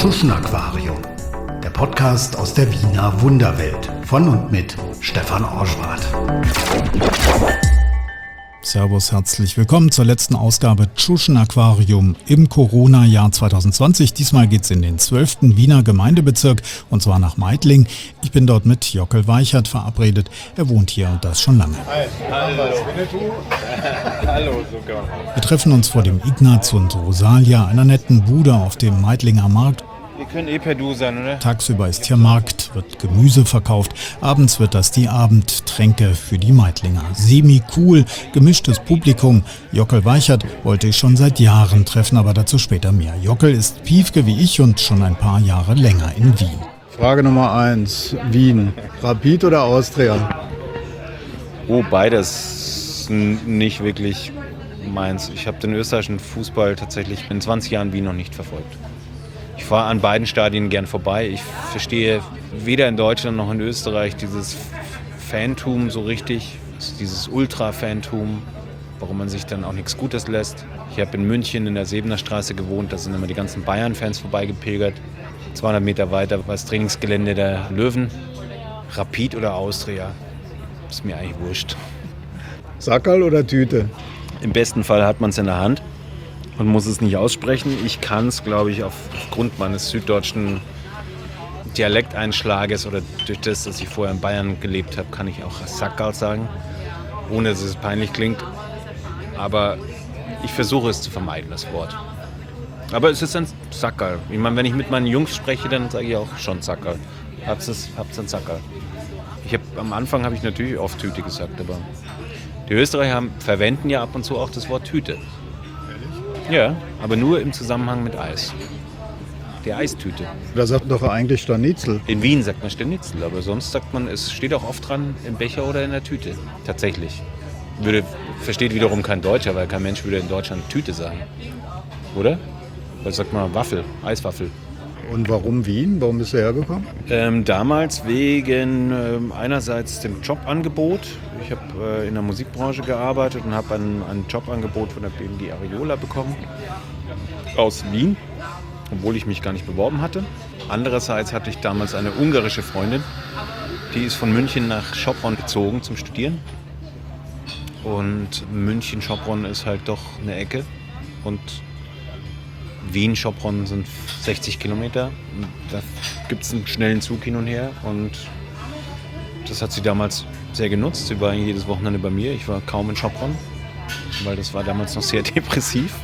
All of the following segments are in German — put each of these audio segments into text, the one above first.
Tuschenaquarium, der Podcast aus der Wiener Wunderwelt von und mit Stefan Orschwart. Servus, herzlich willkommen zur letzten Ausgabe Tuschenaquarium im Corona-Jahr 2020. Diesmal geht's in den 12. Wiener Gemeindebezirk und zwar nach Meidling. Ich bin dort mit Jockel Weichert verabredet. Er wohnt hier und das schon lange. Hallo, sogar. Wir treffen uns vor dem Ignaz und Rosalia, einer netten Bude auf dem Meidlinger Markt. Wir können per Du sein, oder? Tagsüber ist hier Markt, wird Gemüse verkauft. Abends wird das die Abendtränke für die Meidlinger. Semi-cool, gemischtes Publikum. Jockel Weichert wollte ich schon seit Jahren treffen, aber dazu später mehr. Jockel ist Piefke wie ich und schon ein paar Jahre länger in Wien. Frage Nummer 1, Wien. Rapid oder Austria? Oh, beides nicht wirklich meins. Ich habe den österreichischen Fußball tatsächlich in 20 Jahren Wien noch nicht verfolgt. Ich fahre an beiden Stadien gern vorbei. Ich verstehe weder in Deutschland noch in Österreich dieses Fantum so richtig, dieses Ultra-Fantum, warum man sich dann auch nichts Gutes lässt. Ich habe in München in der Sebener Straße gewohnt, da sind immer die ganzen Bayern-Fans vorbeigepilgert. 200 Meter weiter war das Trainingsgelände der Löwen. Rapid oder Austria, ist mir eigentlich wurscht. Sackerl oder Tüte? Im besten Fall hat man es in der Hand und muss es nicht aussprechen. Ich kann es, glaube ich, aufgrund meines süddeutschen Dialekteinschlages oder durch das, dass ich vorher in Bayern gelebt habe, kann ich auch Sackerl sagen, ohne dass es peinlich klingt. Aber ich versuche es zu vermeiden, das Wort. Aber es ist ein Sackerl. Ich meine, wenn ich mit meinen Jungs spreche, dann sage ich auch schon Sackerl. Habt's ein Sackerl. Am Anfang habe ich natürlich oft Tüte gesagt, aber die Österreicher verwenden ja ab und zu auch das Wort Tüte. Ja, aber nur im Zusammenhang mit Eis. Die Eistüte. Da sagt doch eigentlich Stanitzel. In Wien sagt man Stenitzel, aber sonst sagt man, es steht auch oft dran, im Becher oder in der Tüte. Tatsächlich. Versteht wiederum kein Deutscher, weil kein Mensch würde in Deutschland Tüte sagen. Oder? Weil sagt man Waffel, Eiswaffel. Und warum Wien? Warum bist du hergekommen? Damals wegen einerseits dem Jobangebot. Ich habe in der Musikbranche gearbeitet und habe ein Jobangebot von der BND Ariola bekommen aus Wien, obwohl ich mich gar nicht beworben hatte. Andererseits hatte ich damals eine ungarische Freundin, die ist von München nach Sopron gezogen zum Studieren. Und München-Sopron ist halt doch eine Ecke und Wien-Sopron sind 60 Kilometer. Da gibt es einen schnellen Zug hin und her und das hat sie damals sehr genutzt. Sie war jedes Wochenende bei mir. Ich war kaum in Sopron, weil das war damals noch sehr depressiv.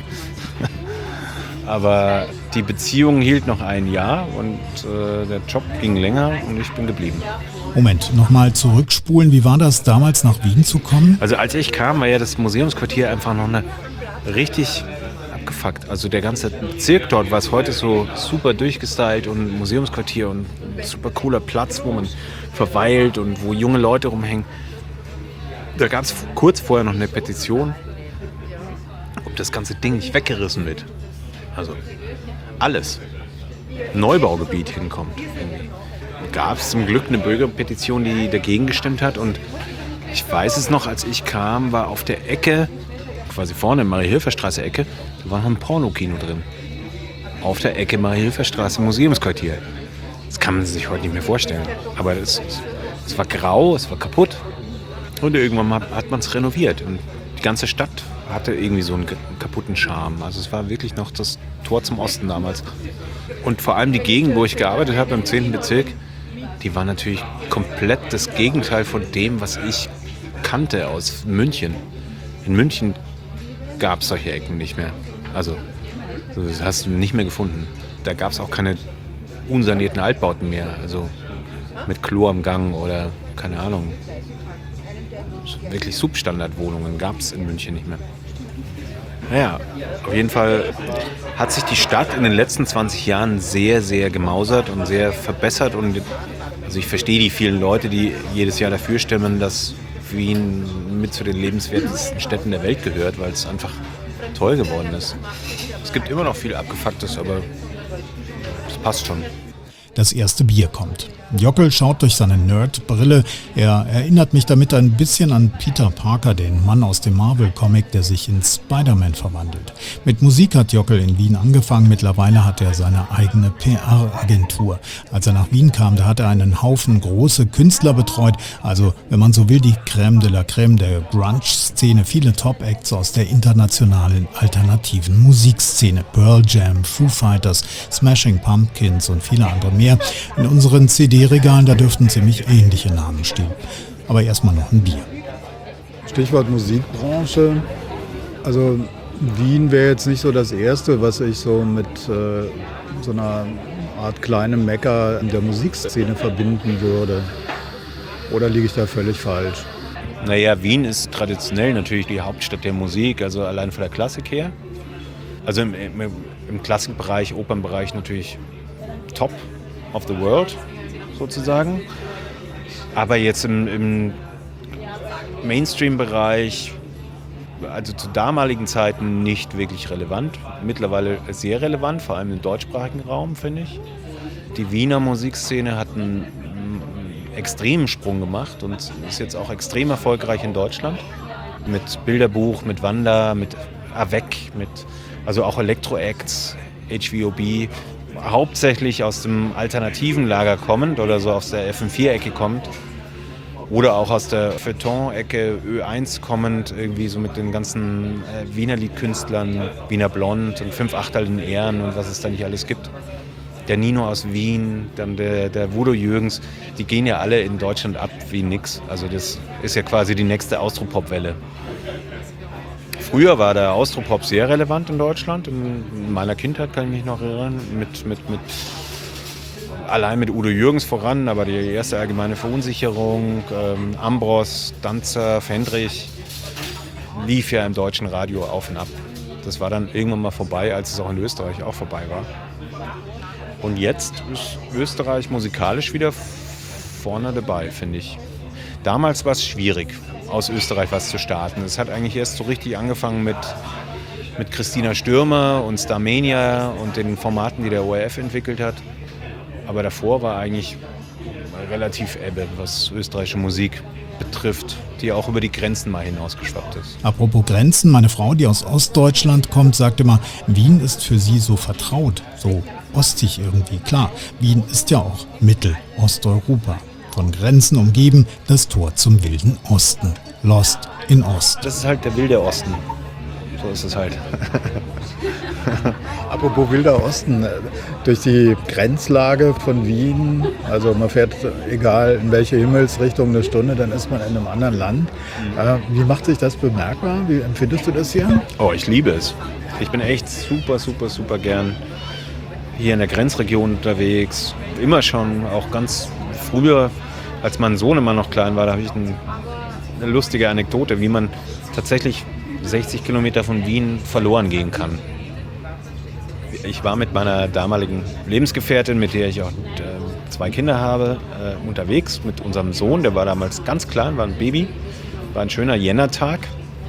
Aber die Beziehung hielt noch ein Jahr und der Job ging länger und ich bin geblieben. Moment, nochmal zurückspulen. Wie war das damals nach Wien zu kommen? Also als ich kam, war ja das Museumsquartier einfach noch eine richtig abgefuckt. Also der ganze Bezirk dort, was heute so super durchgestylt und Museumsquartier und super cooler Platz, wo man verweilt und wo junge Leute rumhängen. Da gab es kurz vorher noch eine Petition, ob das ganze Ding nicht weggerissen wird. Also alles. Neubaugebiet hinkommt. Gab es zum Glück eine Bürgerpetition, die dagegen gestimmt hat und ich weiß es noch, als ich kam, war auf der Ecke, quasi vorne in Marie-Hilfer-Straße Ecke, da war noch ein Pornokino drin. Auf der Ecke Marie-Hilfer-Straße Museumsquartier. Das kann man sich heute nicht mehr vorstellen. Aber es war grau, es war kaputt. Und irgendwann hat man es renoviert. Und die ganze Stadt hatte irgendwie so einen kaputten Charme. Also es war wirklich noch das Tor zum Osten damals. Und vor allem die Gegend, wo ich gearbeitet habe, im 10. Bezirk, die war natürlich komplett das Gegenteil von dem, was ich kannte aus München. In München gab es solche Ecken nicht mehr. Also, das hast du nicht mehr gefunden. Da gab es auch keine unsanierten Altbauten mehr. Also mit Klo am Gang oder, keine Ahnung, wirklich Substandardwohnungen gab es in München nicht mehr. Naja, auf jeden Fall hat sich die Stadt in den letzten 20 Jahren sehr, sehr gemausert und sehr verbessert. Und also ich verstehe die vielen Leute, die jedes Jahr dafür stimmen, dass Wien mit zu den lebenswertesten Städten der Welt gehört, weil es einfach toll geworden ist. Es gibt immer noch viel Abgefucktes, aber es passt schon. Das erste Bier kommt. Jockel schaut durch seine Nerd-Brille. Er erinnert mich damit ein bisschen an Peter Parker, den Mann aus dem Marvel-Comic, der sich in Spider-Man verwandelt. Mit Musik hat Jockel in Wien angefangen. Mittlerweile hat er seine eigene PR-Agentur. Als er nach Wien kam, da hat er einen Haufen große Künstler betreut. Also, wenn man so will, die Crème de la Crème der Grunge-Szene. Viele Top-Acts aus der internationalen alternativen Musikszene. Pearl Jam, Foo Fighters, Smashing Pumpkins und viele andere mehr. In unseren CD-Regalen, da dürften ziemlich ähnliche Namen stehen. Aber erstmal noch ein Bier. Stichwort Musikbranche. Also Wien wäre jetzt nicht so das Erste, was ich so mit so einer Art kleinem Mekka in der Musikszene verbinden würde. Oder liege ich da völlig falsch? Naja, Wien ist traditionell natürlich die Hauptstadt der Musik, also allein von der Klassik her. Also im Klassikbereich, Opernbereich natürlich top of the world sozusagen. Aber jetzt im Mainstream-Bereich, also zu damaligen Zeiten nicht wirklich relevant. Mittlerweile sehr relevant, vor allem im deutschsprachigen Raum, finde ich. Die Wiener Musikszene hat einen extremen Sprung gemacht und ist jetzt auch extrem erfolgreich in Deutschland. Mit Bilderbuch, mit Wanda, mit Avec, also auch Elektro-Acts, HVOB, hauptsächlich aus dem alternativen Lager kommend oder so aus der FM4-Ecke kommend. Oder auch aus der Feuilleton-Ecke Ö1 kommend, irgendwie so mit den ganzen Wiener Liedkünstlern, Wiener Blond und 5 Achtel in Ehren und was es da nicht alles gibt. Der Nino aus Wien, dann der Udo Jürgens, die gehen ja alle in Deutschland ab wie nix. Also das ist ja quasi die nächste Austropop-Welle. Früher war der Austropop sehr relevant in Deutschland. In meiner Kindheit kann ich mich noch erinnern, allein mit Udo Jürgens voran, aber die erste allgemeine Verunsicherung, Ambros, Danzer, Fendrich, lief ja im deutschen Radio auf und ab. Das war dann irgendwann mal vorbei, als es auch in Österreich auch vorbei war. Und jetzt ist Österreich musikalisch wieder vorne dabei, finde ich. Damals war es schwierig, aus Österreich was zu starten. Es hat eigentlich erst so richtig angefangen mit Christina Stürmer und Starmania und den Formaten, die der ORF entwickelt hat. Aber davor war eigentlich relativ Ebbe, was österreichische Musik betrifft, die auch über die Grenzen mal hinausgeschwappt ist. Apropos Grenzen, meine Frau, die aus Ostdeutschland kommt, sagt immer, Wien ist für sie so vertraut, so ostig irgendwie. Klar, Wien ist ja auch Mittelosteuropa. Von Grenzen umgeben, das Tor zum wilden Osten. Lost in Ost. Das ist halt der wilde Osten. So ist es halt. Apropos Wilder Osten, durch die Grenzlage von Wien, also man fährt egal in welche Himmelsrichtung eine Stunde, dann ist man in einem anderen Land. Wie macht sich das bemerkbar? Wie empfindest du das hier? Oh, ich liebe es. Ich bin echt super gern hier in der Grenzregion unterwegs. Immer schon, auch ganz früher, als mein Sohn immer noch klein war, da habe ich eine lustige Anekdote, wie man tatsächlich 60 Kilometer von Wien verloren gehen kann. Ich war mit meiner damaligen Lebensgefährtin, mit der ich auch 2 Kinder habe, unterwegs mit unserem Sohn. Der war damals ganz klein, war ein Baby. War ein schöner Januartag.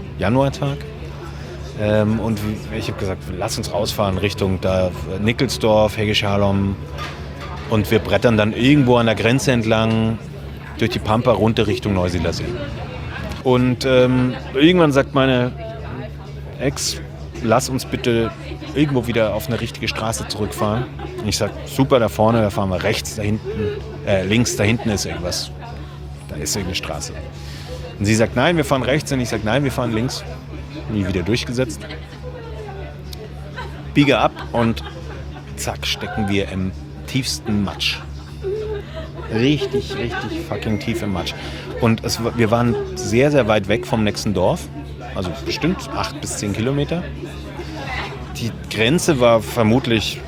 Und ich habe gesagt, lass uns rausfahren Richtung da Nickelsdorf, Hegeschalom. Und wir brettern dann irgendwo an der Grenze entlang durch die Pampa runter Richtung Neusiedler See. Und irgendwann sagt meine Ex, lass uns bitte irgendwo wieder auf eine richtige Straße zurückfahren. Und ich sage, super, da vorne, da fahren wir rechts, links, da hinten ist irgendwas. Da ist irgendeine Straße. Und sie sagt, nein, wir fahren rechts. Und ich sage, nein, wir fahren links. Nie wieder durchgesetzt. Biege ab und zack, stecken wir im tiefsten Matsch. Richtig fucking tief im Matsch. Und wir waren sehr weit weg vom nächsten Dorf. Also bestimmt 8 bis 10 Kilometer. Die Grenze war vermutlich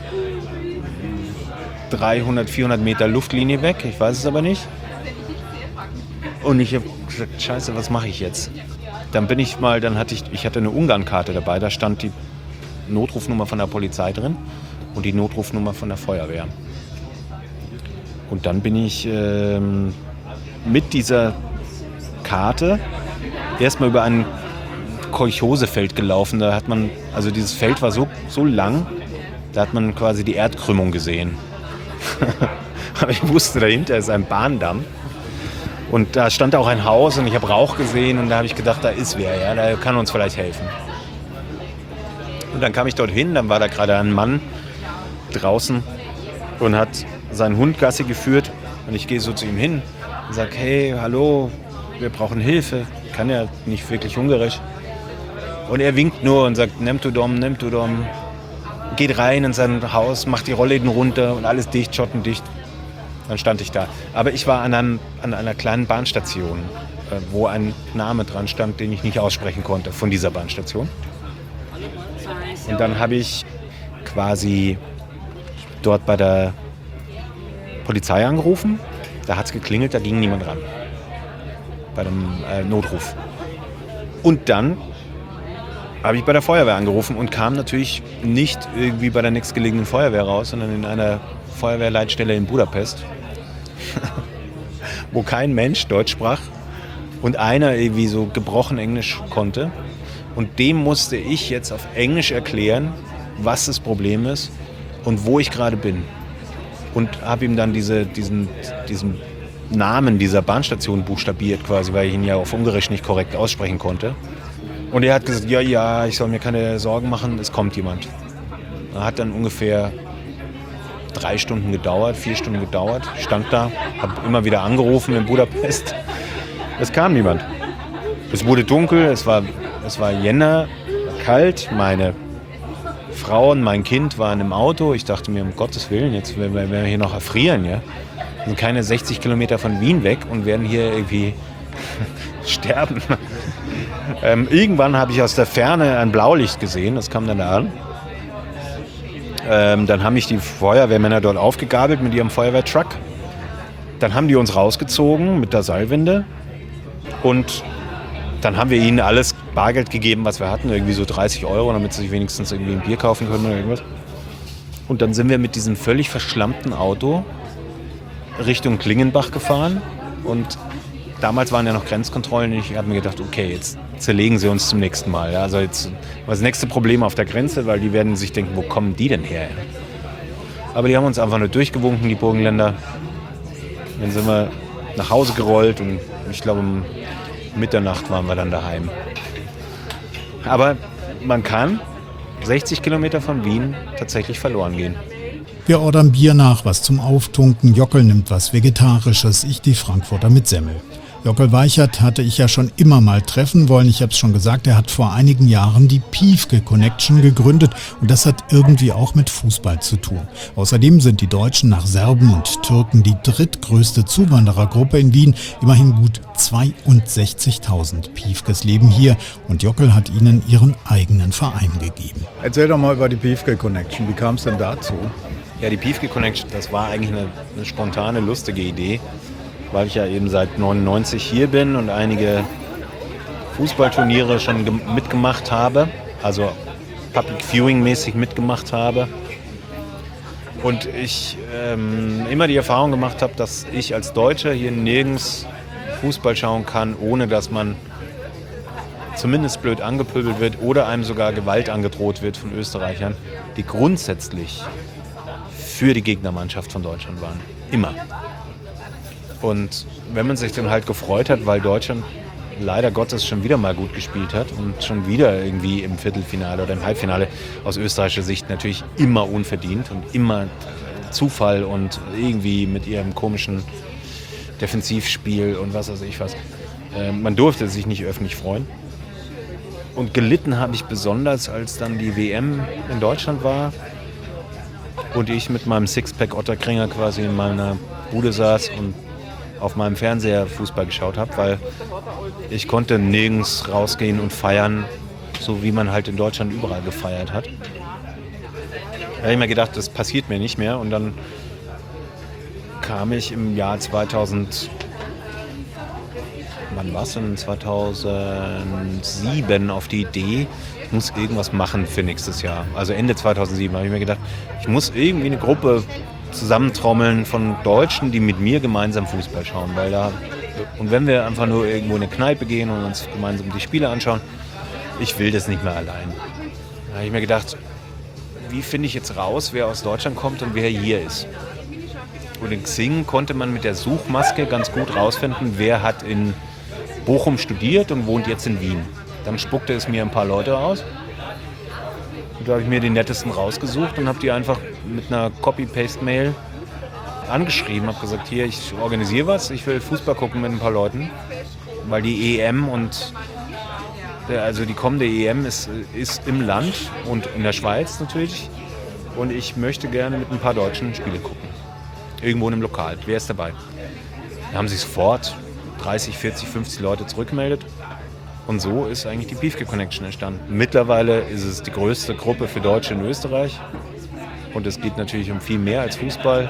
300, 400 Meter Luftlinie weg. Ich weiß es aber nicht. Und ich habe gesagt, scheiße, was mache ich jetzt? Dann hatte ich eine Ungarn-Karte dabei. Da stand die Notrufnummer von der Polizei drin und die Notrufnummer von der Feuerwehr. Und dann bin ich mit dieser Karte erstmal über ein Kolchosefeld gelaufen. Da hat man, also dieses Feld war so lang, da hat man quasi die Erdkrümmung gesehen. Aber ich wusste, dahinter ist ein Bahndamm. Und da stand auch ein Haus und ich habe Rauch gesehen und da habe ich gedacht, da ist wer, ja, da kann uns vielleicht helfen. Und dann kam ich dorthin, dann war da gerade ein Mann draußen und hat seinen Hund Gassi geführt. Und ich gehe so zu ihm hin und sage, hey, hallo, wir brauchen Hilfe. Ich kann ja nicht wirklich Ungarisch. Und er winkt nur und sagt, nimm du dom. Geht rein in sein Haus, macht die Rollläden runter und alles dicht, schottendicht. Dann stand ich da. Aber ich war an einer kleinen Bahnstation, wo ein Name dran stand, den ich nicht aussprechen konnte von dieser Bahnstation. Und dann habe ich quasi dort bei der Polizei angerufen. Da hat es geklingelt, da ging niemand ran. Bei dem Notruf. Und dann habe ich bei der Feuerwehr angerufen und kam natürlich nicht irgendwie bei der nächstgelegenen Feuerwehr raus, sondern in einer Feuerwehrleitstelle in Budapest, wo kein Mensch Deutsch sprach und einer irgendwie so gebrochen Englisch konnte. Und dem musste ich jetzt auf Englisch erklären, was das Problem ist und wo ich gerade bin. Und habe ihm dann diesen Namen dieser Bahnstation buchstabiert quasi, weil ich ihn ja auf Ungarisch nicht korrekt aussprechen konnte. Und er hat gesagt, ja, ich soll mir keine Sorgen machen, es kommt jemand. Er hat dann ungefähr 4 Stunden gedauert. Ich stand da, habe immer wieder angerufen in Budapest. Es kam niemand. Es wurde dunkel, es war Jänner, kalt. Meine Frau und mein Kind waren im Auto. Ich dachte mir, um Gottes Willen, jetzt werden wir hier noch erfrieren. Ja? Wir sind keine 60 Kilometer von Wien weg und werden hier irgendwie sterben. Irgendwann habe ich aus der Ferne ein Blaulicht gesehen, das kam dann da an. Dann haben mich die Feuerwehrmänner dort aufgegabelt mit ihrem Feuerwehrtruck. Dann haben die uns rausgezogen mit der Seilwinde und dann haben wir ihnen alles Bargeld gegeben, was wir hatten, irgendwie so 30 €, damit sie sich wenigstens irgendwie ein Bier kaufen können oder irgendwas. Und dann sind wir mit diesem völlig verschlammten Auto Richtung Klingenbach gefahren und damals waren ja noch Grenzkontrollen und ich habe mir gedacht, okay, jetzt zerlegen sie uns zum nächsten Mal. Ja? Also jetzt war das nächste Problem auf der Grenze, weil die werden sich denken, wo kommen die denn her? Aber die haben uns einfach nur durchgewunken, die Burgenländer. Dann sind wir nach Hause gerollt und ich glaube, um Mitternacht waren wir dann daheim. Aber man kann 60 Kilometer von Wien tatsächlich verloren gehen. Wir ordern Bier nach, was zum Auftunken. Jockel nimmt was Vegetarisches, ich die Frankfurter mit Semmel. Jockel Weichert hatte ich ja schon immer mal treffen wollen. Ich habe es schon gesagt, er hat vor einigen Jahren die Piefke Connection gegründet und das hat irgendwie auch mit Fußball zu tun. Außerdem sind die Deutschen nach Serben und Türken die drittgrößte Zuwanderergruppe in Wien. Immerhin gut 62.000 Piefkes leben hier und Jockel hat ihnen ihren eigenen Verein gegeben. Erzähl doch mal über die Piefke Connection. Wie kam es denn dazu? Ja, die Piefke Connection, das war eigentlich eine spontane, lustige Idee, weil ich ja eben seit 99 hier bin und einige Fußballturniere schon mitgemacht habe, also Public Viewing-mäßig mitgemacht habe. Und ich immer die Erfahrung gemacht habe, dass ich als Deutscher hier nirgends Fußball schauen kann, ohne dass man zumindest blöd angepöbelt wird oder einem sogar Gewalt angedroht wird von Österreichern, die grundsätzlich für die Gegnermannschaft von Deutschland waren. Immer. Und wenn man sich dann halt gefreut hat, weil Deutschland leider Gottes schon wieder mal gut gespielt hat und schon wieder irgendwie im Viertelfinale oder im Halbfinale aus österreichischer Sicht natürlich immer unverdient und immer Zufall und irgendwie mit ihrem komischen Defensivspiel und was weiß ich was. Man durfte sich nicht öffentlich freuen. Und gelitten habe ich besonders, als dann die WM in Deutschland war und ich mit meinem Sixpack Otterkringer quasi in meiner Bude saß und auf meinem Fernseher Fußball geschaut habe, weil ich konnte nirgends rausgehen und feiern, so wie man halt in Deutschland überall gefeiert hat. Da habe ich mir gedacht, das passiert mir nicht mehr und dann kam ich im Jahr 2000, wann war es denn, 2007 auf die Idee, ich muss irgendwas machen für nächstes Jahr. Also Ende 2007 habe ich mir gedacht, ich muss irgendwie eine Gruppe zusammentrommeln von Deutschen, die mit mir gemeinsam Fußball schauen. Und wenn wir einfach nur irgendwo in eine Kneipe gehen und uns gemeinsam die Spiele anschauen, ich will das nicht mehr allein. Da habe ich mir gedacht, wie finde ich jetzt raus, wer aus Deutschland kommt und wer hier ist. oder Xing konnte man mit der Suchmaske ganz gut rausfinden, wer hat in Bochum studiert und wohnt jetzt in Wien. Dann spuckte es mir ein paar Leute aus. Und da habe ich mir die nettesten rausgesucht und habe die einfach mit einer Copy-Paste-Mail angeschrieben. Habe gesagt, hier, ich organisiere was, ich will Fußball gucken mit ein paar Leuten. Weil die EM also die kommende EM ist im Land und in der Schweiz natürlich. Und ich möchte gerne mit ein paar Deutschen Spiele gucken. Irgendwo in einem Lokal. Wer ist dabei? Da haben sich sofort 30, 40, 50 Leute zurückgemeldet. Und so ist eigentlich die Piefke Connection entstanden. Mittlerweile ist es die größte Gruppe für Deutsche in Österreich. Und es geht natürlich um viel mehr als Fußball.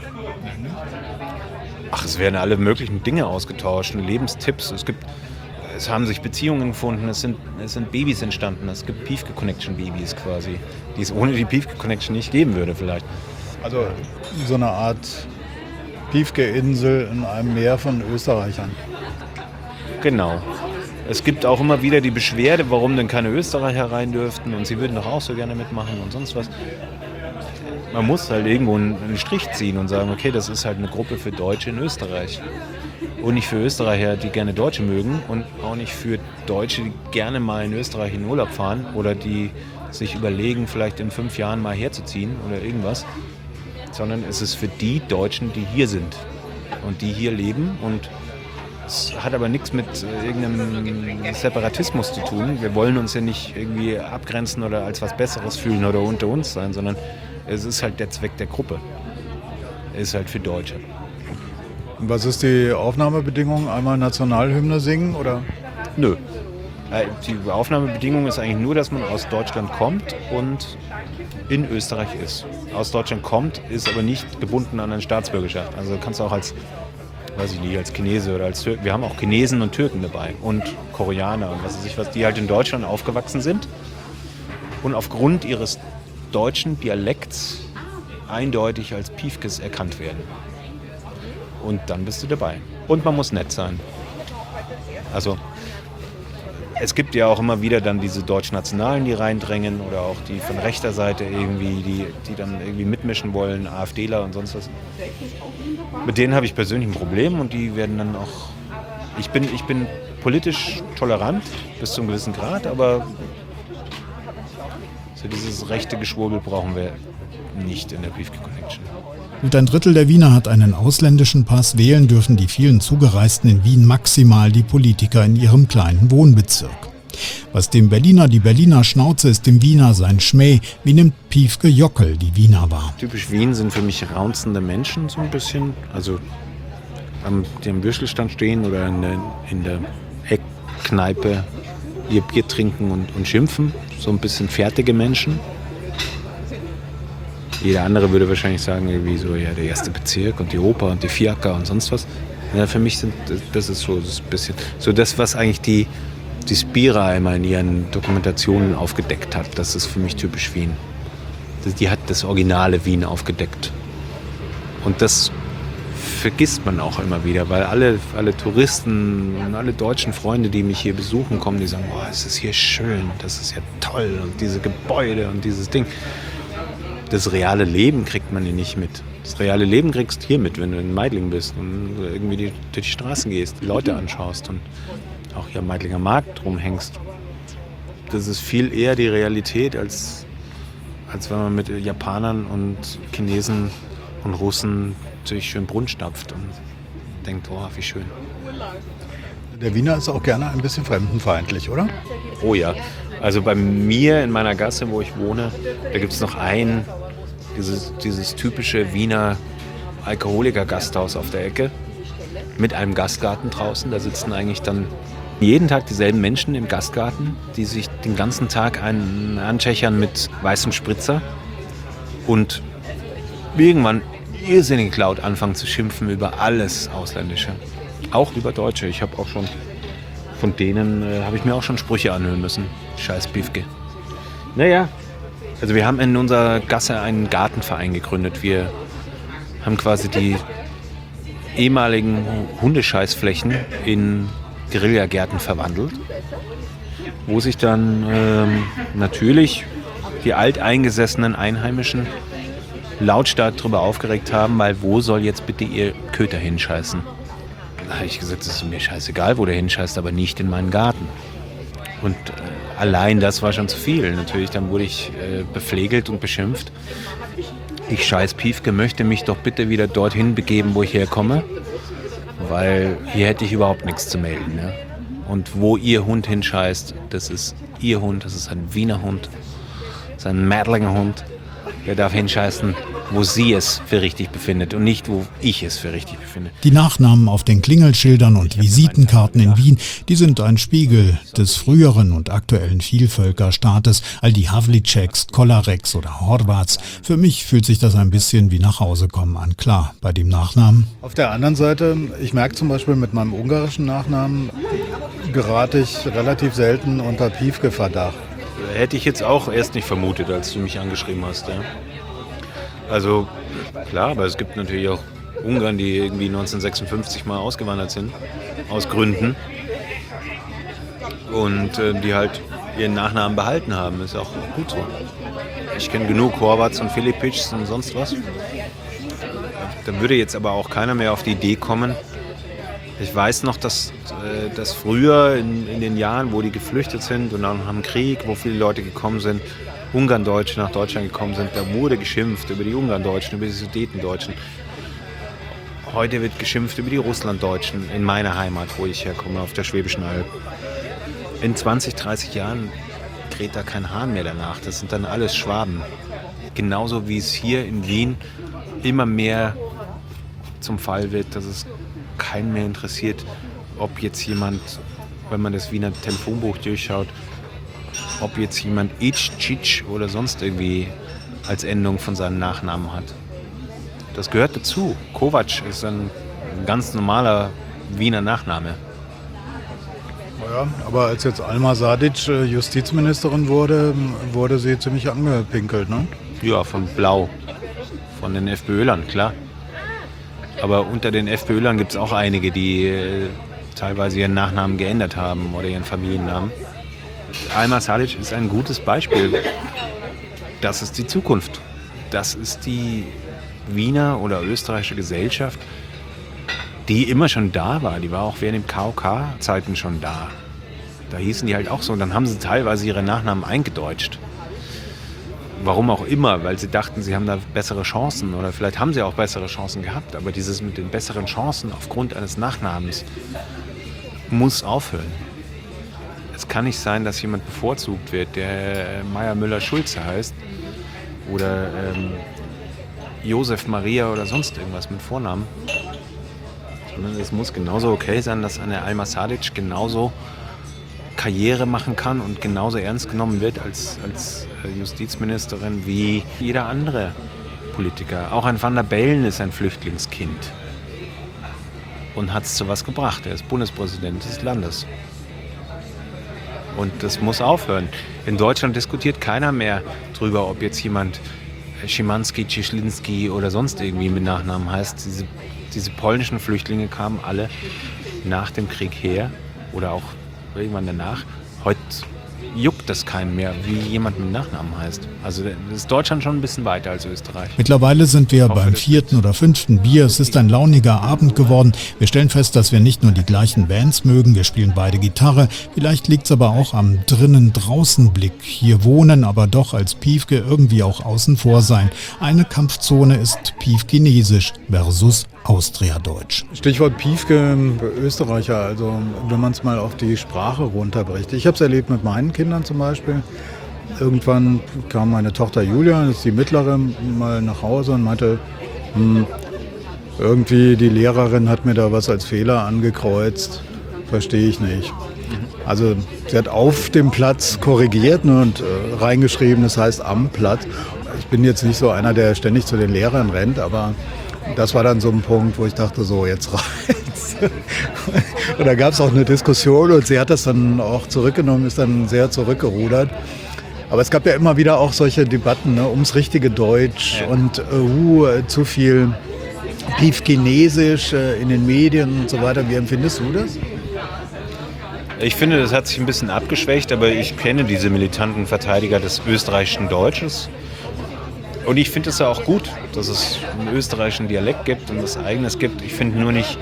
Es werden alle möglichen Dinge ausgetauscht, Lebenstipps. Es haben sich Beziehungen gefunden, es sind Babys entstanden. Es gibt Piefke Connection Babys quasi, die es ohne die Piefke Connection nicht geben würde vielleicht. Also so eine Art Piefke-Insel in einem Meer von Österreichern. Genau. Es gibt auch immer wieder die Beschwerde, warum denn keine Österreicher rein dürften und sie würden doch auch so gerne mitmachen und sonst was. Man muss halt irgendwo einen Strich ziehen und sagen, okay, das ist halt eine Gruppe für Deutsche in Österreich. Und nicht für Österreicher, die gerne Deutsche mögen und auch nicht für Deutsche, die gerne mal in Österreich in Urlaub fahren oder die sich überlegen, vielleicht in 5 Jahren mal herzuziehen oder irgendwas. Sondern es ist für die Deutschen, die hier sind und die hier leben. Und es hat aber nichts mit irgendeinem Separatismus zu tun. Wir wollen uns ja nicht irgendwie abgrenzen oder als was Besseres fühlen oder unter uns sein, sondern es ist halt der Zweck der Gruppe. Es ist halt für Deutsche. Und was ist die Aufnahmebedingung? Einmal Nationalhymne singen oder? Nö. Die Aufnahmebedingung ist eigentlich nur, dass man aus Deutschland kommt und in Österreich ist. Aus Deutschland kommt, ist aber nicht gebunden an eine Staatsbürgerschaft. Also kannst du auch als Chinese oder als Türken. Wir haben auch Chinesen und Türken dabei und Koreaner und was weiß ich was, die halt in Deutschland aufgewachsen sind und aufgrund ihres deutschen Dialekts eindeutig als Piefkes erkannt werden. Und dann bist du dabei. Und man muss nett sein. Also es gibt ja auch immer wieder dann diese Deutschnationalen, die reindrängen oder auch die von rechter Seite irgendwie, die dann irgendwie mitmischen wollen, AfDler und sonst was. Mit denen habe ich persönlich ein Problem und die werden dann auch... Ich bin politisch tolerant bis zu einem gewissen Grad, aber so dieses rechte Geschwurbel brauchen wir nicht in der Piefke Connection. Gut ein Drittel der Wiener hat einen ausländischen Pass. Wählen dürfen die vielen Zugereisten in Wien maximal die Politiker in ihrem kleinen Wohnbezirk. Was dem Berliner die Berliner Schnauze ist, dem Wiener sein Schmäh. Wie nimmt Piefke Jockel die Wiener wahr? Typisch Wien sind für mich raunzende Menschen so ein bisschen. Also die am Würstelstand stehen oder in der Eckkneipe ihr Bier trinken und schimpfen. So ein bisschen fertige Menschen. Jeder andere würde wahrscheinlich sagen, irgendwie so, ja, der erste Bezirk und die Oper und die Fiaker und sonst was. Ja, für mich das ist so das bisschen, so das, was eigentlich die Spira immer in ihren Dokumentationen aufgedeckt hat. Das ist für mich typisch Wien. Die hat das originale Wien aufgedeckt. Und das vergisst man auch immer wieder, weil alle Touristen und alle deutschen Freunde, die mich hier besuchen, kommen, die sagen, boah, es ist hier schön, das ist ja toll und diese Gebäude und dieses Ding. Das reale Leben kriegt man hier nicht mit. Das reale Leben kriegst du hier mit, wenn du in Meidling bist und irgendwie durch die Straßen gehst, die Leute anschaust und auch hier am Meidlinger Markt rumhängst. Das ist viel eher die Realität, als wenn man mit Japanern und Chinesen und Russen durch Schönbrunn stapft und denkt, oh, wie schön. Der Wiener ist auch gerne ein bisschen fremdenfeindlich, oder? Oh ja. Also bei mir in meiner Gasse, wo ich wohne, da gibt es noch dieses typische Wiener Alkoholiker-Gasthaus auf der Ecke mit einem Gastgarten draußen. Da sitzen eigentlich dann jeden Tag dieselben Menschen im Gastgarten, die sich den ganzen Tag einen anschächern mit weißem Spritzer und irgendwann irrsinnig laut anfangen zu schimpfen über alles Ausländische. Auch über Deutsche. Ich habe auch schon von denen habe ich mir auch schon Sprüche anhören müssen. Scheiß Piefke. Naja, also wir haben in unserer Gasse einen Gartenverein gegründet. Wir haben quasi die ehemaligen Hundescheißflächen in Guerillagärten verwandelt, wo sich dann natürlich die alteingesessenen Einheimischen lautstark darüber aufgeregt haben, weil wo soll jetzt bitte ihr Köter hinscheißen? Da habe ich gesagt, es ist mir scheißegal, wo der hinscheißt, aber nicht in meinen Garten. Und allein das war schon zu viel. Natürlich, dann wurde ich beflegelt und beschimpft. Ich scheiß Piefke, möchte mich doch bitte wieder dorthin begeben, wo ich herkomme, weil hier hätte ich überhaupt nichts zu melden. Ne? Und wo ihr Hund hinscheißt, das ist ihr Hund, das ist ein Wiener Hund, das ist ein Mädlinger Hund, der darf hinscheißen, wo sie es für richtig befindet und nicht, wo ich es für richtig befinde. Die Nachnamen auf den Klingelschildern und Visitenkarten in Wien, die sind ein Spiegel des früheren und aktuellen Vielvölkerstaates, all die Havliceks, Kolareks oder Horvats. Für mich fühlt sich das ein bisschen wie nach Hause kommen an. Klar, bei dem Nachnamen. Auf der anderen Seite, ich merke zum Beispiel mit meinem ungarischen Nachnamen, gerate ich relativ selten unter Piefke-Verdacht. Hätte ich jetzt auch erst nicht vermutet, als du mich angeschrieben hast. Ja? Also klar, aber es gibt natürlich auch Ungarn, die irgendwie 1956 mal ausgewandert sind, aus Gründen. Und die halt ihren Nachnamen behalten haben, ist auch gut so. Ich kenne genug Horvats und Filipics und sonst was. Da würde jetzt aber auch keiner mehr auf die Idee kommen. Ich weiß noch, dass früher in den Jahren, wo die geflüchtet sind und dann am Krieg, wo viele Leute gekommen sind, Ungarndeutsche nach Deutschland gekommen sind, da wurde geschimpft über die Ungarndeutschen, über die Sudetendeutschen. Heute wird geschimpft über die Russlanddeutschen in meiner Heimat, wo ich herkomme, auf der Schwäbischen Alb. In 20, 30 Jahren kräht da kein Hahn mehr danach. Das sind dann alles Schwaben. Genauso wie es hier in Wien immer mehr zum Fall wird, dass es keinen mehr interessiert, ob jetzt jemand, wenn man das Wiener Telefonbuch durchschaut, ob jetzt jemand Itch, Tschitsch oder sonst irgendwie als Endung von seinem Nachnamen hat. Das gehört dazu. Kovac ist ein ganz normaler Wiener Nachname. Ja, aber als jetzt Alma Sadic Justizministerin wurde sie ziemlich angepinkelt, ne? Ja, von Blau. Von den FPÖlern, klar. Aber unter den FPÖlern gibt es auch einige, die teilweise ihren Nachnamen geändert haben oder ihren Familiennamen. Alma Sadic ist ein gutes Beispiel. Das ist die Zukunft. Das ist die Wiener oder österreichische Gesellschaft, die immer schon da war. Die war auch während den KOK-Zeiten schon da. Da hießen die halt auch so. Und dann haben sie teilweise ihre Nachnamen eingedeutscht. Warum auch immer, weil sie dachten, sie haben da bessere Chancen. Oder vielleicht haben sie auch bessere Chancen gehabt. Aber dieses mit den besseren Chancen aufgrund eines Nachnamens muss aufhören. Es kann nicht sein, dass jemand bevorzugt wird, der Meier Müller-Schulze heißt. Oder Josef Maria oder sonst irgendwas mit Vornamen. Sondern es muss genauso okay sein, dass eine Alma Sadic genauso Karriere machen kann und genauso ernst genommen wird als Justizministerin wie jeder andere Politiker. Auch ein Van der Bellen ist ein Flüchtlingskind und hat es zu was gebracht. Er ist Bundespräsident des Landes. Und das muss aufhören. In Deutschland diskutiert keiner mehr drüber, ob jetzt jemand Szymanski, Cieślinski oder sonst irgendwie mit Nachnamen heißt. Diese polnischen Flüchtlinge kamen alle nach dem Krieg her oder auch irgendwann danach. Heute juckt das keinen mehr, wie jemand mit Nachnamen heißt. Also ist Deutschland schon ein bisschen weiter als Österreich. Mittlerweile sind wir beim 4. oder 5. Bier. Es ist ein launiger Abend geworden. Wir stellen fest, dass wir nicht nur die gleichen Bands mögen. Wir spielen beide Gitarre. Vielleicht liegt es aber auch am Drinnen-Draußen-Blick. Hier wohnen, aber doch als Piefke irgendwie auch außen vor sein. Eine Kampfzone ist Piefkinesisch versus Austriadeutsch. Stichwort Piefke, Österreicher, also wenn man es mal auf die Sprache runterbricht. Ich habe es erlebt mit meinen Kindern zum Beispiel. Irgendwann kam meine Tochter Julia, das ist die mittlere, mal nach Hause und meinte, irgendwie die Lehrerin hat mir da was als Fehler angekreuzt, verstehe ich nicht. Also sie hat auf dem Platz korrigiert, ne, und reingeschrieben, das heißt am Platz. Ich bin jetzt nicht so einer, der ständig zu den Lehrern rennt, aber das war dann so ein Punkt, wo ich dachte, so jetzt reicht's. Und da gab es auch eine Diskussion und sie hat das dann auch zurückgenommen, ist dann sehr zurückgerudert. Aber es gab ja immer wieder auch solche Debatten, ne, ums richtige Deutsch und zu viel Piefkinesisch in den Medien und so weiter. Wie empfindest du das? Ich finde, das hat sich ein bisschen abgeschwächt, aber ich kenne diese militanten Verteidiger des österreichischen Deutsches. Und ich finde es ja auch gut, dass es einen österreichischen Dialekt gibt und was Eigenes gibt. Ich finde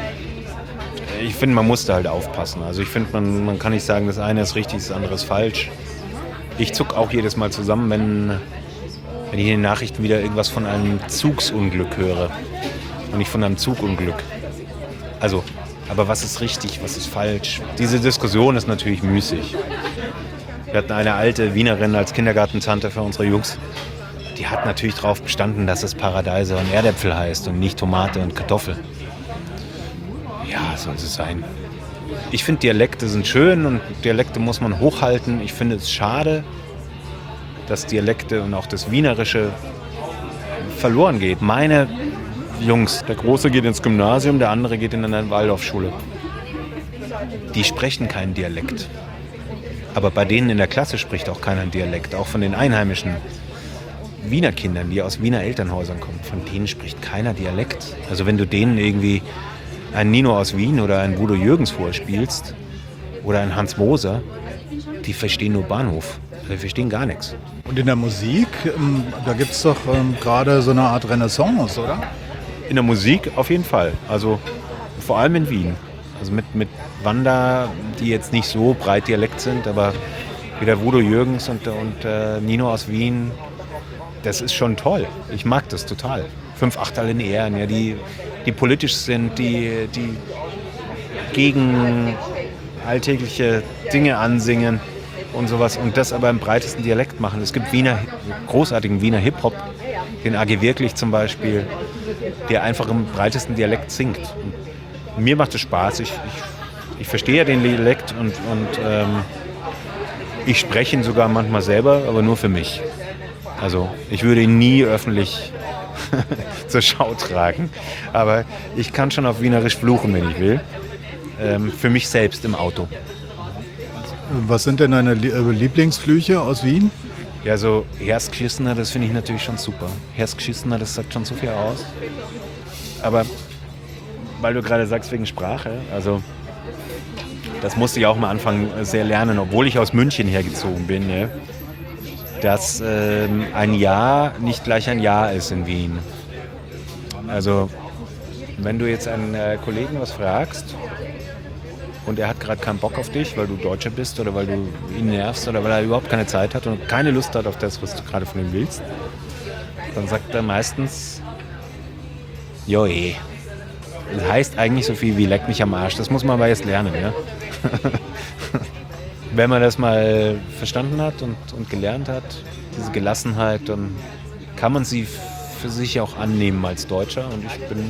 man muss da halt aufpassen. Also ich finde, man kann nicht sagen, das eine ist richtig, das andere ist falsch. Ich zucke auch jedes Mal zusammen, wenn ich in den Nachrichten wieder irgendwas von einem Zugsunglück höre und nicht von einem Zugunglück. Also, aber was ist richtig, was ist falsch? Diese Diskussion ist natürlich müßig. Wir hatten eine alte Wienerin als Kindergartentante für unsere Jungs. Die hat natürlich darauf bestanden, dass es Paradeiser und Erdäpfel heißt und nicht Tomate und Kartoffel. Ja, soll es sein. Ich finde, Dialekte sind schön und Dialekte muss man hochhalten. Ich finde es schade, dass Dialekte und auch das Wienerische verloren geht. Meine Jungs, der Große geht ins Gymnasium, der andere geht in eine Waldorfschule. Die sprechen keinen Dialekt. Aber bei denen in der Klasse spricht auch keiner Dialekt, auch von den einheimischen Wiener Kindern, die aus Wiener Elternhäusern kommen. Von denen spricht keiner Dialekt. Also wenn du denen irgendwie einen Nino aus Wien oder einen Udo Jürgens vorspielst oder einen Hans Moser, die verstehen nur Bahnhof. Die verstehen gar nichts. Und in der Musik, da gibt es doch gerade so eine Art Renaissance, oder? In der Musik auf jeden Fall. Also vor allem in Wien. Also mit Wanda, die jetzt nicht so breit Dialekt sind, aber wie der Udo Jürgens und Nino aus Wien, das ist schon toll. Ich mag das total. 5/8 in Ehren, ja, die politisch sind, die gegen alltägliche Dinge ansingen und sowas und das aber im breitesten Dialekt machen. Es gibt großartigen Wiener Hip-Hop, den AG Wirklich zum Beispiel, der einfach im breitesten Dialekt singt. Und mir macht es Spaß. Ich verstehe ja den Dialekt und ich spreche ihn sogar manchmal selber, aber nur für mich. Also ich würde ihn nie öffentlich zur Schau tragen, aber ich kann schon auf Wienerisch fluchen, wenn ich will. Für mich selbst im Auto. Was sind denn deine Lieblingsflüche aus Wien? Ja, so Hersgeschissener, das finde ich natürlich schon super. Hersgeschissener, das sagt schon so viel aus. Aber weil du gerade sagst wegen Sprache, also das musste ich auch am Anfang sehr lernen, obwohl ich aus München hergezogen bin, ja, dass ein Ja nicht gleich ein Ja ist in Wien. Also wenn du jetzt einen Kollegen was fragst und er hat gerade keinen Bock auf dich, weil du Deutscher bist oder weil du ihn nervst oder weil er überhaupt keine Zeit hat und keine Lust hat auf das, was du gerade von ihm willst, dann sagt er meistens Joe. Das heißt eigentlich so viel wie leck mich am Arsch. Das muss man aber jetzt lernen, ja. Wenn man das mal verstanden hat und gelernt hat, diese Gelassenheit, dann kann man sie für sich auch annehmen als Deutscher. Und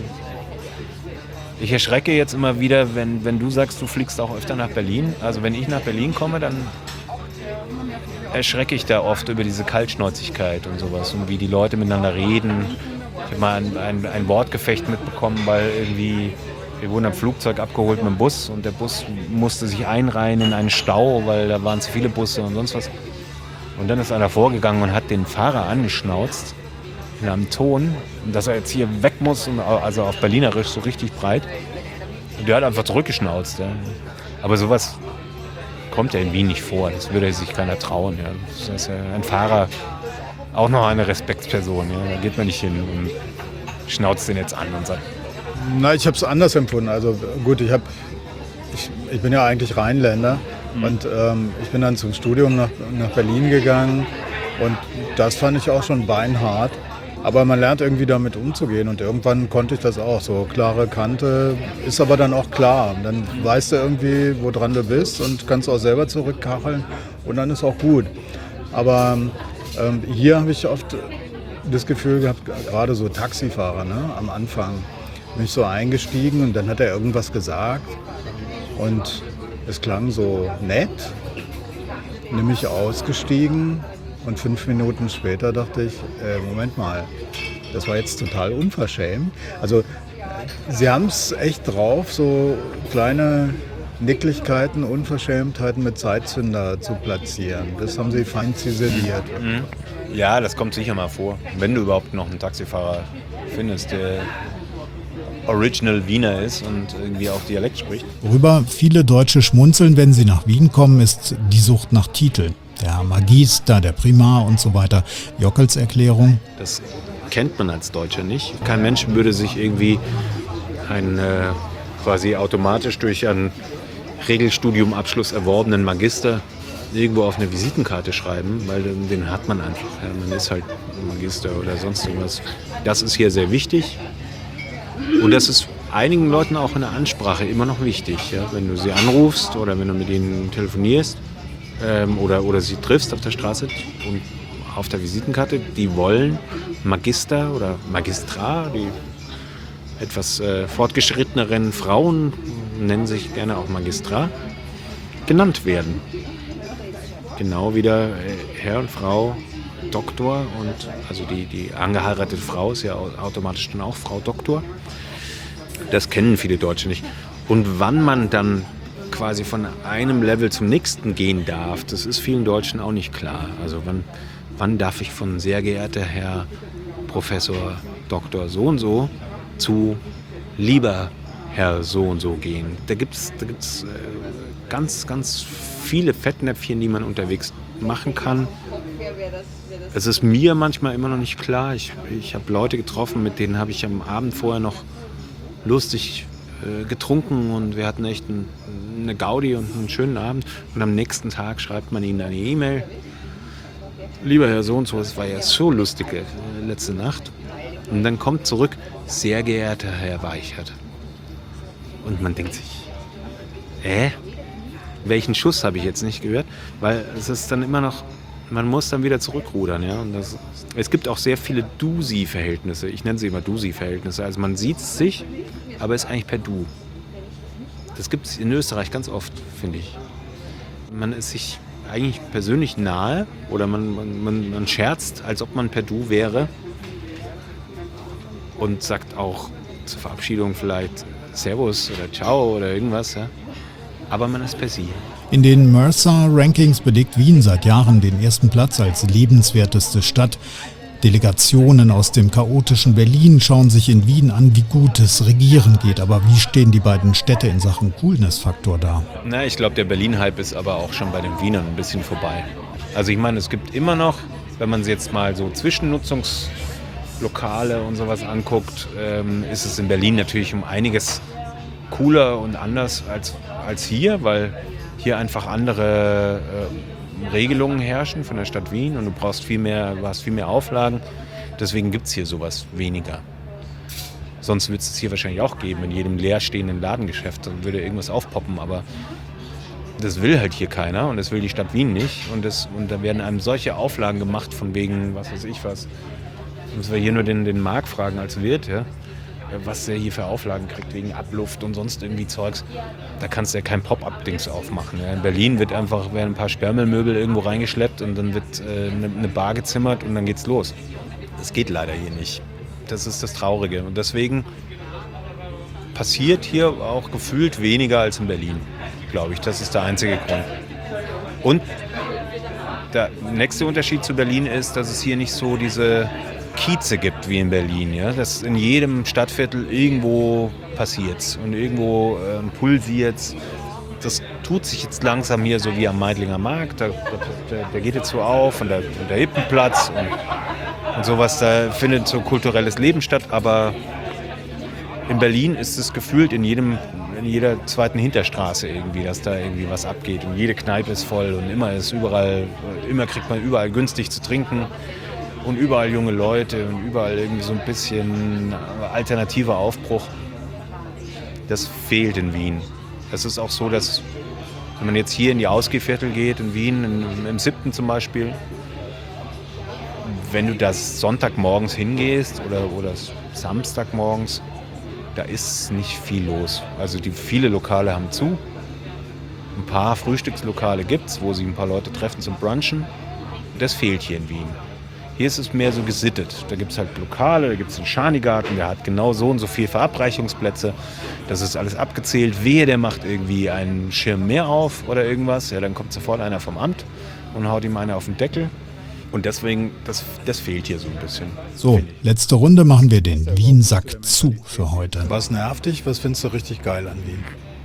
ich erschrecke jetzt immer wieder, wenn du sagst, du fliegst auch öfter nach Berlin. Also wenn ich nach Berlin komme, dann erschrecke ich da oft über diese Kaltschnäuzigkeit und sowas und wie die Leute miteinander reden. Ich habe mal ein Wortgefecht mitbekommen, weil irgendwie wir wurden am Flugzeug abgeholt mit dem Bus und der Bus musste sich einreihen in einen Stau, weil da waren zu viele Busse und sonst was. Und dann ist einer vorgegangen und hat den Fahrer angeschnauzt in einem Ton, dass er jetzt hier weg muss, und also auf Berlinerisch so richtig breit. Und der hat einfach zurückgeschnauzt. Ja. Aber sowas kommt ja in Wien nicht vor, das würde sich keiner trauen. Ja. Das ist ja ein Fahrer auch noch eine Respektsperson. Ja. Da geht man nicht hin und schnauzt den jetzt an und sagt, Na, ich habe es anders empfunden. Also gut, ich bin ja eigentlich Rheinländer und ich bin dann zum Studium nach Berlin gegangen und das fand ich auch schon beinhart. Aber man lernt irgendwie damit umzugehen und irgendwann konnte ich das auch. So klare Kante ist aber dann auch klar. Dann weißt du irgendwie, woran du bist und kannst auch selber zurückkacheln und dann ist auch gut. Aber hier habe ich oft das Gefühl gehabt, gerade so Taxifahrer, ne, am Anfang, bin ich so eingestiegen und dann hat er irgendwas gesagt und es klang so nett, nämlich ausgestiegen und 5 Minuten später dachte ich, Moment mal, das war jetzt total unverschämt. Also sie haben es echt drauf, so kleine Nicklichkeiten, Unverschämtheiten mit Zeitzünder zu platzieren. Das haben sie fein ziseliert. Ja, das kommt sicher mal vor, wenn du überhaupt noch einen Taxifahrer findest, der Original Wiener ist und irgendwie auch Dialekt spricht. Worüber viele Deutsche schmunzeln, wenn sie nach Wien kommen, ist die Sucht nach Titeln. der Magister, der Primar und so weiter. Jockels Erklärung: Das kennt man als Deutscher nicht. Kein Mensch würde sich irgendwie quasi automatisch durch einen Regelstudiumabschluss erworbenen Magister irgendwo auf eine Visitenkarte schreiben, weil den hat man einfach. Ja, man ist halt Magister oder sonst irgendwas. Das ist hier sehr wichtig und das ist einigen Leuten auch in der Ansprache immer noch wichtig. Ja? Wenn du sie anrufst oder wenn du mit ihnen telefonierst oder sie triffst auf der Straße und auf der Visitenkarte, die wollen Magister oder Magistra, die etwas fortgeschritteneren Frauen nennen sich gerne auch Magistra, genannt werden. Genau wie der Herr und Frau Doktor und also die angeheiratete Frau ist ja automatisch dann auch Frau Doktor. Das kennen viele Deutsche nicht. Und wann man dann quasi von einem Level zum nächsten gehen darf, das ist vielen Deutschen auch nicht klar. Also wann darf ich von sehr geehrter Herr Professor Doktor so und so zu lieber Herr so und so gehen. Da gibt's ganz, ganz viele Fettnäpfchen, die man unterwegs machen kann. Es ist mir manchmal immer noch nicht klar. Ich habe Leute getroffen, mit denen habe ich am Abend vorher noch lustig getrunken und wir hatten echt eine Gaudi und einen schönen Abend. Und am nächsten Tag schreibt man ihnen eine E-Mail. Lieber Herr so und so, es war ja so lustig letzte Nacht. Und dann kommt zurück, sehr geehrter Herr Weichert. Und man denkt sich, welchen Schuss habe ich jetzt nicht gehört? Weil es ist dann immer noch, man muss dann wieder zurückrudern. Ja? Und es gibt auch sehr viele Du-Sie-Verhältnisse. Ich nenne sie immer Du-Sie-Verhältnisse. Also man sieht sich, aber ist eigentlich per Du. Das gibt es in Österreich ganz oft, finde ich. Man ist sich eigentlich persönlich nahe oder man scherzt, als ob man per Du wäre und sagt auch zur Verabschiedung vielleicht Servus oder Ciao oder irgendwas. Ja? Aber man ist per Sie. In den Mercer-Rankings belegt Wien seit Jahren den ersten Platz als lebenswerteste Stadt. Delegationen aus dem chaotischen Berlin schauen sich in Wien an, wie gut es regieren geht. Aber wie stehen die beiden Städte in Sachen Coolness-Faktor da? Na, ich glaube, der Berlin-Hype ist aber auch schon bei den Wienern ein bisschen vorbei. Also ich meine, es gibt immer noch, wenn man sich jetzt mal so Zwischennutzungslokale und sowas anguckt, ist es in Berlin natürlich um einiges cooler und anders als hier, weil hier einfach andere Regelungen herrschen von der Stadt Wien und du hast viel mehr Auflagen. Deswegen gibt es hier sowas weniger. Sonst würde es hier wahrscheinlich auch geben, in jedem leerstehenden Ladengeschäft dann würde irgendwas aufpoppen, aber das will halt hier keiner und das will die Stadt Wien nicht. Und da werden einem solche Auflagen gemacht von wegen, was weiß ich was. Müssen wir hier nur den Marc fragen als Wirt, ja? Was der hier für Auflagen kriegt wegen Abluft und sonst irgendwie Zeugs. Da kannst du ja kein Pop-Up-Dings aufmachen. Ja. In Berlin werden ein paar Sperrmüllmöbel irgendwo reingeschleppt und dann wird eine Bar gezimmert und dann geht's los. Das geht leider hier nicht. Das ist das Traurige. Und deswegen passiert hier auch gefühlt weniger als in Berlin, glaube ich. Das ist der einzige Grund. Und der nächste Unterschied zu Berlin ist, dass es hier nicht so diese Kieze gibt wie in Berlin. Ja? Das in jedem Stadtviertel irgendwo passiert und irgendwo pulsiert. Das tut sich jetzt langsam hier so wie am Meidlinger Markt. Der geht jetzt so auf und der Hippenplatz und sowas. Da findet so kulturelles Leben statt. Aber in Berlin ist es gefühlt in jeder zweiten Hinterstraße irgendwie, dass da irgendwie was abgeht. Und jede Kneipe ist voll und immer kriegt man überall günstig zu trinken. Und überall junge Leute und überall irgendwie so ein bisschen alternativer Aufbruch. Das fehlt in Wien. Es ist auch so, dass wenn man jetzt hier in die Ausgehviertel geht, in Wien, im 7. zum Beispiel, wenn du da Sonntagmorgens hingehst oder Samstagmorgens, da ist nicht viel los. Also viele Lokale haben zu. Ein paar Frühstückslokale gibt es, wo sich ein paar Leute treffen zum Brunchen. Das fehlt hier in Wien. Hier ist es mehr so gesittet. Da gibt es halt Lokale, da gibt es den Schanigarten, der hat genau so und so viele Verabreichungsplätze. Das ist alles abgezählt. Wehe, der macht irgendwie einen Schirm mehr auf oder irgendwas. Ja, dann kommt sofort einer vom Amt und haut ihm einer auf den Deckel. Und deswegen, das fehlt hier so ein bisschen. So, letzte Runde machen wir den Wien-Sack zu für heute. Was nervt dich? Was findest du richtig geil an Wien?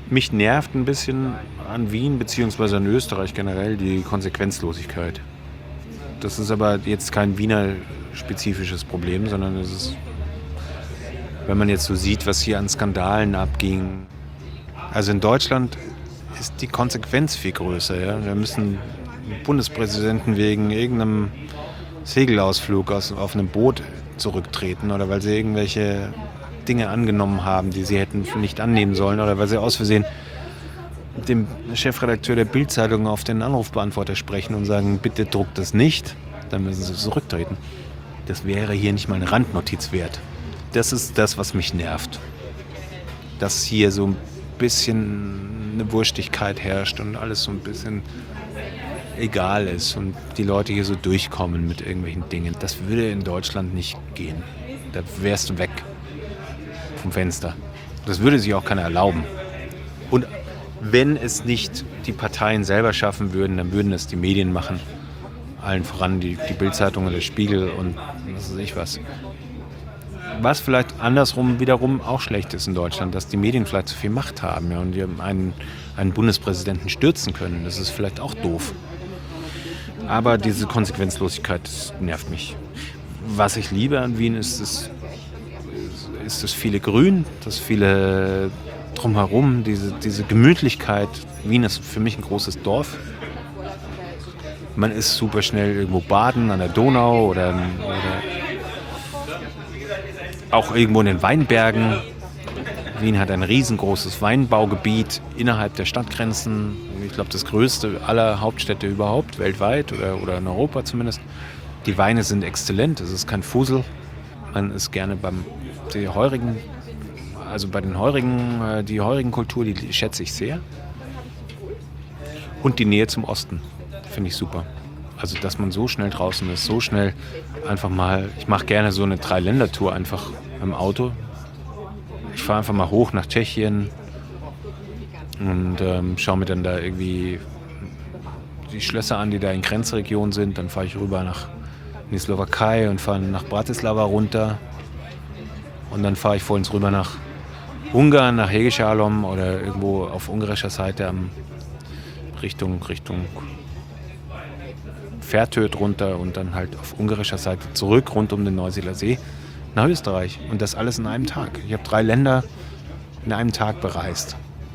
Mich nervt ein bisschen an Wien bzw. an Österreich generell die Konsequenzlosigkeit. Das ist aber jetzt kein Wiener spezifisches Problem, sondern es ist, wenn man jetzt so sieht, was hier an Skandalen abging. Also in Deutschland ist die Konsequenz viel größer. Ja? Da müssen Bundespräsidenten wegen irgendeinem Segelausflug auf einem Boot zurücktreten oder weil sie irgendwelche Dinge angenommen haben, die sie hätten nicht annehmen sollen oder weil sie aus Versehen dem Chefredakteur der Bild-Zeitung auf den Anrufbeantworter sprechen und sagen, bitte druckt das nicht, dann müssen sie zurücktreten. Das wäre hier nicht mal eine Randnotiz wert. Das ist das, was mich nervt. Dass hier so ein bisschen eine Wurstigkeit herrscht und alles so ein bisschen egal ist und die Leute hier so durchkommen mit irgendwelchen Dingen. Das würde in Deutschland nicht gehen. Da wärst du weg vom Fenster. Das würde sich auch keiner erlauben. Und wenn es nicht die Parteien selber schaffen würden, dann würden es die Medien machen. Allen voran die Bild-Zeitung oder der Spiegel und was weiß ich was. Was vielleicht andersrum wiederum auch schlecht ist in Deutschland, dass die Medien vielleicht zu viel Macht haben, ja, und die einen Bundespräsidenten stürzen können. Das ist vielleicht auch doof. Aber diese Konsequenzlosigkeit, das nervt mich. Was ich liebe an Wien ist das viele Grün, das viele drumherum, diese Gemütlichkeit. Wien ist für mich ein großes Dorf. Man ist super schnell irgendwo baden an der Donau oder auch irgendwo in den Weinbergen. Wien hat ein riesengroßes Weinbaugebiet innerhalb der Stadtgrenzen. Ich glaube, das größte aller Hauptstädte überhaupt, weltweit oder in Europa zumindest. Die Weine sind exzellent, es ist kein Fusel. Man ist gerne bei den Heurigen, die Heurigenkultur, die schätze ich sehr. Und die Nähe zum Osten, finde ich super. Also, dass man so schnell draußen ist, so schnell einfach mal, ich mache gerne so eine 3-Länder-Tour einfach im Auto. Ich fahre einfach mal hoch nach Tschechien und schaue mir dann da irgendwie die Schlösser an, die da in Grenzregionen sind. Dann fahre ich rüber in die Slowakei und fahre nach Bratislava runter. Und dann fahre ich vor uns rüber nach Ungarn, nach Hegesalom oder irgendwo auf ungarischer Seite Richtung Fertöd runter und dann halt auf ungarischer Seite zurück rund um den Neusiedler See nach Österreich. Und das alles in einem Tag. Ich habe 3 Länder in einem Tag bereist.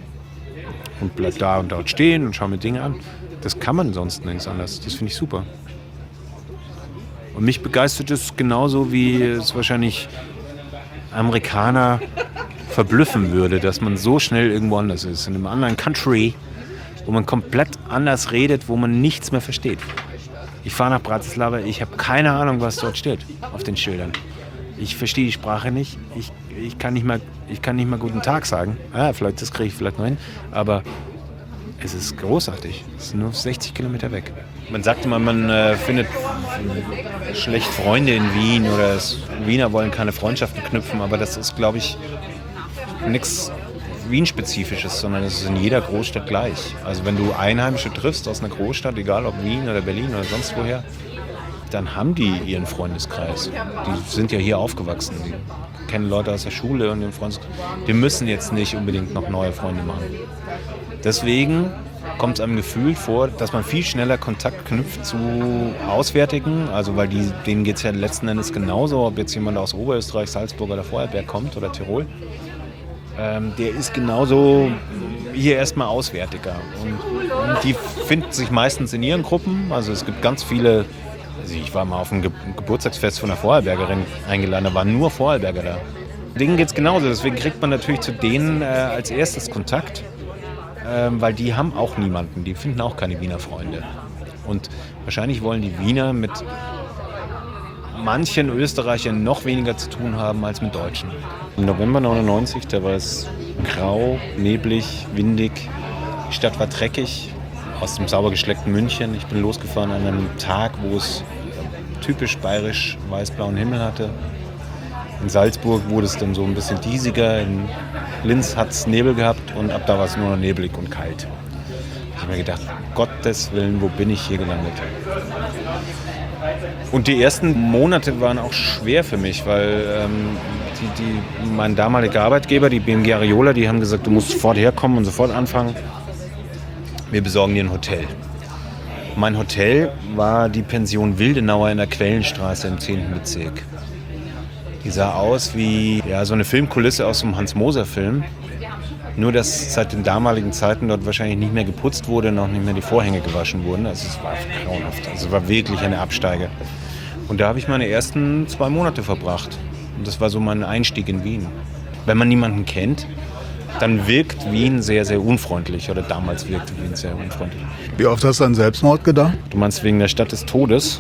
Und bleib da und dort stehen und schaue mir Dinge an. Das kann man sonst nirgends anders. Das finde ich super. Und mich begeistert es genauso, wie es wahrscheinlich Amerikaner verblüffen würde, dass man so schnell irgendwo anders ist. In einem anderen Country, wo man komplett anders redet, wo man nichts mehr versteht. Ich fahre nach Bratislava, ich habe keine Ahnung, was dort steht auf den Schildern. Ich verstehe die Sprache nicht. Ich kann nicht mal guten Tag sagen. Das kriege ich vielleicht noch hin. Aber es ist großartig. Es ist nur 60 Kilometer weg. Man sagt immer, man findet schlecht Freunde in Wien oder Wiener wollen keine Freundschaften knüpfen. Aber das ist, glaube ich, nichts Wien-spezifisches, sondern es ist in jeder Großstadt gleich. Also wenn du Einheimische triffst aus einer Großstadt, egal ob Wien oder Berlin oder sonst woher, dann haben die ihren Freundeskreis. Die sind ja hier aufgewachsen. Die kennen Leute aus der Schule und ihren Freundeskreis. Die müssen jetzt nicht unbedingt noch neue Freunde machen. Deswegen kommt es einem Gefühl vor, dass man viel schneller Kontakt knüpft zu Auswärtigen. Also weil denen geht es ja letzten Endes genauso, ob jetzt jemand aus Oberösterreich, Salzburg oder Vorarlberg kommt oder Tirol. Der ist genauso hier erstmal Auswärtiger. Und die finden sich meistens in ihren Gruppen. Also es gibt ganz viele. Also ich war mal auf einem Geburtstagsfest von einer Vorarlbergerin eingeladen, da waren nur Vorarlberger da. Denen geht es genauso, deswegen kriegt man natürlich zu denen als erstes Kontakt, weil die haben auch niemanden, die finden auch keine Wiener Freunde. Und wahrscheinlich wollen die Wiener mit manchen Österreichern noch weniger zu tun haben als mit Deutschen. Im November 99, da war es grau, neblig, windig, die Stadt war dreckig. Aus dem sauber geschleckten München. Ich bin losgefahren an einem Tag, wo es typisch bayerisch weiß-blauen Himmel hatte. In Salzburg wurde es dann so ein bisschen diesiger. In Linz hat es Nebel gehabt und ab da war es nur noch nebelig und kalt. Ich habe mir gedacht, Gottes Willen, wo bin ich hier gelandet? Und die ersten Monate waren auch schwer für mich, weil mein damaliger Arbeitgeber, die BMG Ariola, die haben gesagt, du musst sofort herkommen und sofort anfangen. Wir besorgen dir ein Hotel. Mein Hotel war die Pension Wildenauer in der Quellenstraße im 10. Bezirk. Die sah aus wie so eine Filmkulisse aus einem Hans-Moser-Film. Nur, dass seit den damaligen Zeiten dort wahrscheinlich nicht mehr geputzt wurde und auch nicht mehr die Vorhänge gewaschen wurden. Also es war grauenhaft. Also es war wirklich eine Absteige. Und da habe ich meine ersten 2 Monate verbracht. Und das war so mein Einstieg in Wien. Wenn man niemanden kennt, dann wirkt Wien sehr, sehr unfreundlich. Oder damals wirkte Wien sehr unfreundlich. Wie oft hast du an Selbstmord gedacht? Du meinst wegen der Stadt des Todes?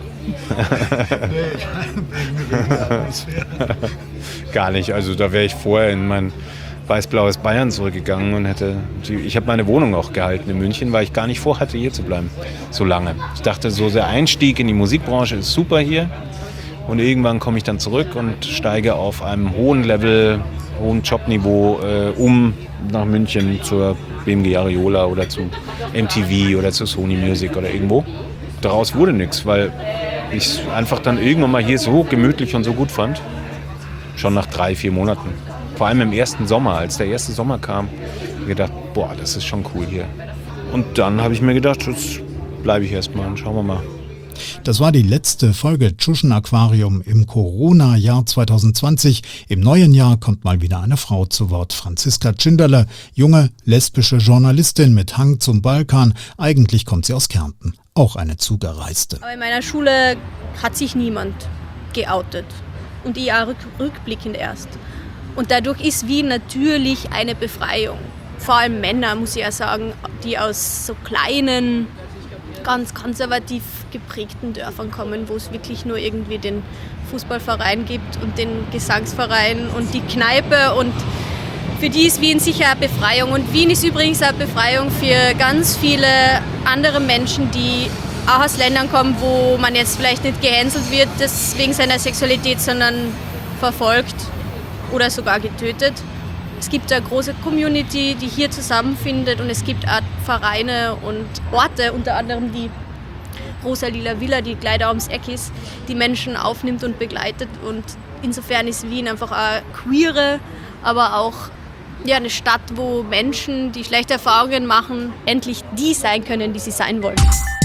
Gar nicht. Also da wäre ich vorher in mein weiß-blaues Bayern zurückgegangen und ich habe meine Wohnung auch gehalten in München, weil ich gar nicht vorhatte, hier zu bleiben, so lange. Ich dachte, so der Einstieg in die Musikbranche ist super hier und irgendwann komme ich dann zurück und steige auf einem hohen Level, hohen Jobniveau nach München zur BMG Ariola oder zu MTV oder zu Sony Music oder irgendwo. Daraus wurde nichts, weil ich es einfach dann irgendwann mal hier so gemütlich und so gut fand, schon nach 3-4 Monaten. Vor allem im ersten Sommer, als der erste Sommer kam, habe ich gedacht, boah, das ist schon cool hier. Und dann habe ich mir gedacht, jetzt bleibe ich erstmal und schauen wir mal. Das war die letzte Folge Tschuschen Aquarium im Corona-Jahr 2020. Im neuen Jahr kommt mal wieder eine Frau zu Wort. Franziska Tschinderle, junge lesbische Journalistin mit Hang zum Balkan. Eigentlich kommt sie aus Kärnten, auch eine Zugereiste. Aber in meiner Schule hat sich niemand geoutet und ich auch rückblickend erst. Und dadurch ist Wien natürlich eine Befreiung. Vor allem Männer, muss ich ja sagen, die aus so kleinen, ganz konservativ geprägten Dörfern kommen, wo es wirklich nur irgendwie den Fußballverein gibt und den Gesangsverein und die Kneipe. Und für die ist Wien sicher eine Befreiung. Und Wien ist übrigens eine Befreiung für ganz viele andere Menschen, die auch aus Ländern kommen, wo man jetzt vielleicht nicht gehänselt wird wegen seiner Sexualität, sondern verfolgt oder sogar getötet. Es gibt eine große Community, die hier zusammenfindet und es gibt auch Vereine und Orte, unter anderem die Rosa-Lila Villa, die gleich da ums Eck ist, die Menschen aufnimmt und begleitet. Und insofern ist Wien einfach eine queere, aber auch eine Stadt, wo Menschen, die schlechte Erfahrungen machen, endlich die sein können, die sie sein wollen.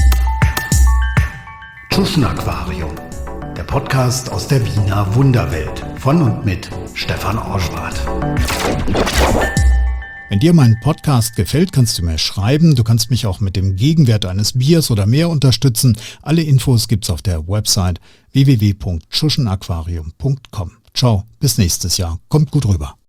Tschuschen Aquarium, der Podcast aus der Wiener Wunderwelt von und mit Stefan Orschwart. Wenn dir mein Podcast gefällt, kannst du mir schreiben. Du kannst mich auch mit dem Gegenwert eines Biers oder mehr unterstützen. Alle Infos gibt's auf der Website www.tschuschenaquarium.com. Ciao, bis nächstes Jahr. Kommt gut rüber.